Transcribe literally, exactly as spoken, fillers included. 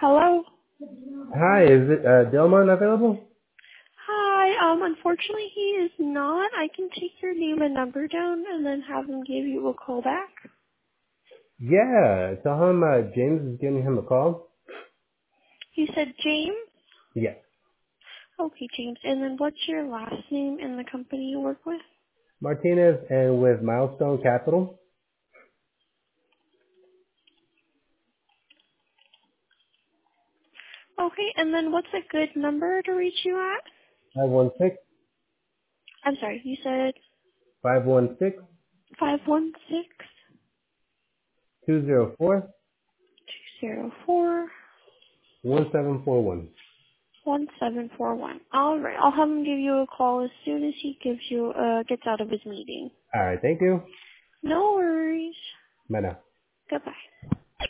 Hello? Hi, is it uh, Delmon available? Hi, um, unfortunately he is not. I can take your name and number down and then have him give you a call back. Yeah, tell him uh, James is giving him a call. You said James? Yes, Okay, James. And then what's your last name and the company you work with? Martinez and with Milestone Capital. Okay, and then what's a good number to reach you at? Five one six I'm sorry, you said five one six five one six two zero four two zero four one seven four one. one seven four one. Alright, I'll have him give you a call as soon as he gives you, uh, gets out of his meeting. All right, thank you. No worries. Bye now. Goodbye.